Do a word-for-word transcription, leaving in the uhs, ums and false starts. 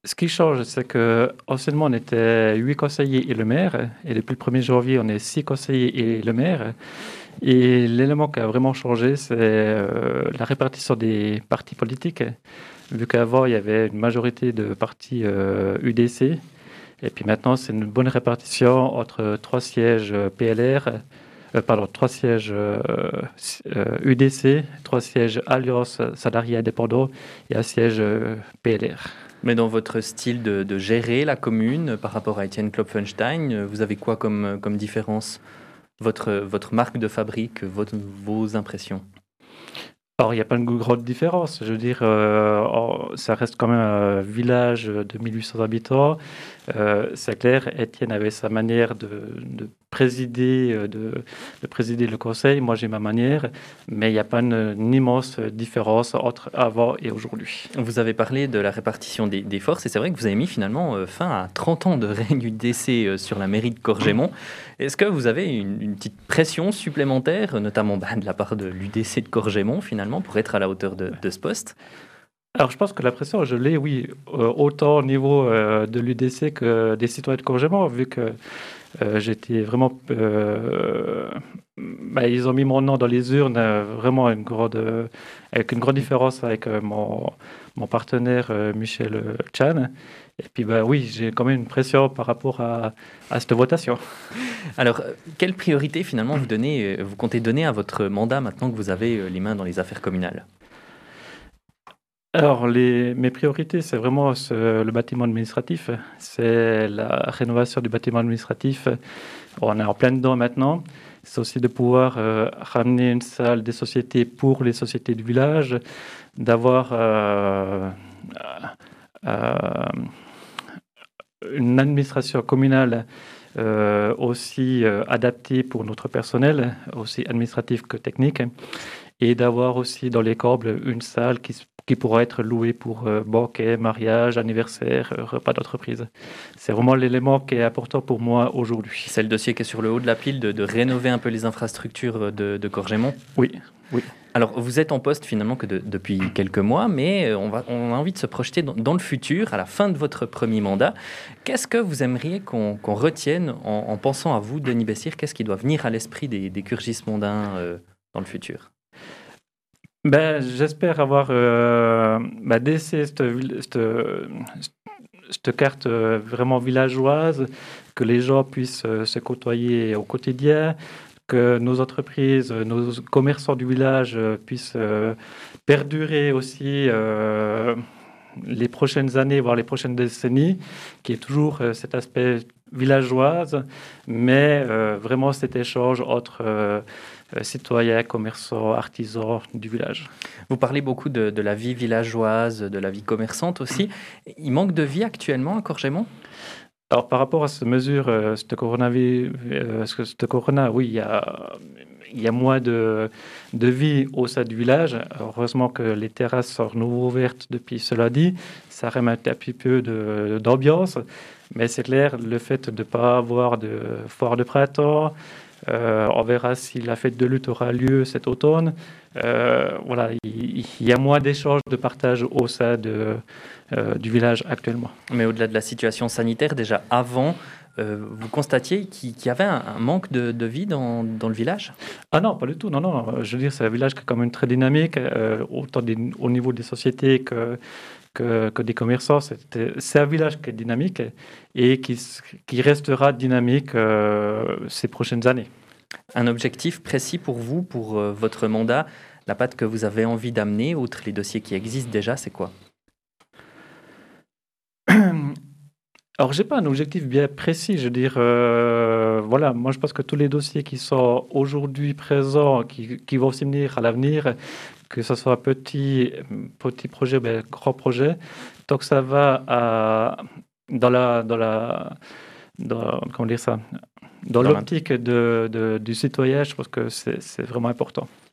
Ce qui change, c'est qu'anciennement, on était huit conseillers et le maire, et depuis le premier janvier, on est six conseillers et le maire. Et l'élément qui a vraiment changé, c'est euh, la répartition des partis politiques. Vu qu'avant, il y avait une majorité de partis euh, U D C, et puis maintenant, c'est une bonne répartition entre trois sièges euh, P L R, euh, pardon, trois sièges euh, s- euh, U D C, trois sièges Alliance Salariés Indépendants et un siège euh, P L R. Mais dans votre style de, de gérer la commune euh, par rapport à Étienne Klopfenstein, euh, vous avez quoi comme, euh, comme différence? Votre, votre marque de fabrique, votre, vos impressions? Alors, il n'y a pas une grande différence. Je veux dire, euh, oh, ça reste quand même un village de mille huit cents habitants. Euh, c'est clair, Étienne avait sa manière de, de présider, euh, de, de présider le conseil. Moi, j'ai ma manière, mais il n'y a pas une, une immense différence entre avant et aujourd'hui. Vous avez parlé de la répartition des, des forces et c'est vrai que vous avez mis finalement euh, fin à trente ans de règne du décès euh, sur la mairie de Corgémont. Est-ce que vous avez une, une petite pression supplémentaire, notamment bah, de la part de l'U D C de Corgémont finalement, pour être à la hauteur de, de ce poste? Alors, je pense que la pression, je l'ai, oui, euh, autant au niveau euh, de l'U D C que des citoyens de Courgément, vu que euh, j'étais vraiment. euh, bah, ils ont mis mon nom dans les urnes, euh, vraiment une grande, euh, avec une grande différence avec euh, mon, mon partenaire euh, Michel euh, Chan. Et puis, bah, oui, j'ai quand même une pression par rapport à, à cette votation. Alors, euh, quelle priorité finalement vous donnez, euh, vous comptez donner à votre mandat maintenant que vous avez euh, les mains dans les affaires communales? Alors, les, mes priorités, c'est vraiment ce- le bâtiment administratif. C'est la rénovation du bâtiment administratif. On est en plein dedans maintenant. C'est aussi de pouvoir euh, ramener une salle des sociétés pour les sociétés du village, d'avoir euh, euh, une administration communale euh, aussi euh, adaptée pour notre personnel, aussi administratif que technique, et d'avoir aussi dans les Corbles une salle qui, s- qui pourra être louée pour euh, banquet, mariage, anniversaire, euh, repas d'entreprise. C'est vraiment l'élément qui est important pour moi aujourd'hui. C'est le dossier qui est sur le haut de la pile de, de rénover un peu les infrastructures de, de Corgémont. Oui, oui. Alors, vous êtes en poste finalement que de- depuis quelques mois, mais euh, on, va, on a envie de se projeter dans, dans le futur, à la fin de votre premier mandat. Qu'est-ce que vous aimeriez qu'on qu'on retienne en, en pensant à vous, Denis Bessir? Qu'est-ce qui doit venir à l'esprit des, des Curgis-mondains euh, dans le futur? Ben, j'espère avoir euh, ben, laissé cette, ville- cette, cette carte euh, vraiment villageoise, que les gens puissent euh, se côtoyer au quotidien, que nos entreprises, euh, nos commerçants du village euh, puissent euh, perdurer aussi euh, les prochaines années, voire les prochaines décennies, qui est toujours euh, cet aspect villageoise, mais euh, vraiment cet échange entre euh, euh, citoyens, commerçants, artisans du village. Vous parlez beaucoup de, de la vie villageoise, de la vie commerçante aussi. Il manque de vie actuellement à Corgémont? Alors, par rapport à cette mesure, euh, cette coronavirus, euh, ce- cette corona, oui, il y a, il y a moins de, de vie au sein du village. Heureusement que les terrasses sont de nouveau ouvertes depuis cela dit. Ça remet un petit peu de- d'ambiance. Mais c'est clair, le fait de ne pas avoir de foire de printemps, euh, on verra si la fête de lutte aura lieu cet automne. Euh, voilà, il, il y a moins d'échanges, de partage au sein de, euh, du village actuellement. Mais au-delà de la situation sanitaire, déjà avant, euh, vous constatiez qu'il qu'il y avait un, un manque de, de vie dans, dans le village? Ah non, pas du tout. Non, non. Je veux dire, c'est un village qui est quand même très dynamique, euh, autant des- au niveau des sociétés que, que, que des commerçants. C'est c'est un village qui est dynamique et qui, s- qui restera dynamique euh, ces prochaines années. Un objectif précis pour vous, pour euh, votre mandat, la patte que vous avez envie d'amener, outre les dossiers qui existent déjà, c'est quoi? Alors, j'ai pas un objectif bien précis. Je veux dire, euh, voilà, moi je pense que tous les dossiers qui sont aujourd'hui présents, qui, qui vont aussi venir à l'avenir, que ce soit petit, petit projet, ben, grand projet, tant que ça va à, dans la, dans la, dans, comment dire ça, dans Dans l'int- l'optique de, de- du citoyen, je pense que c'est c'est vraiment important.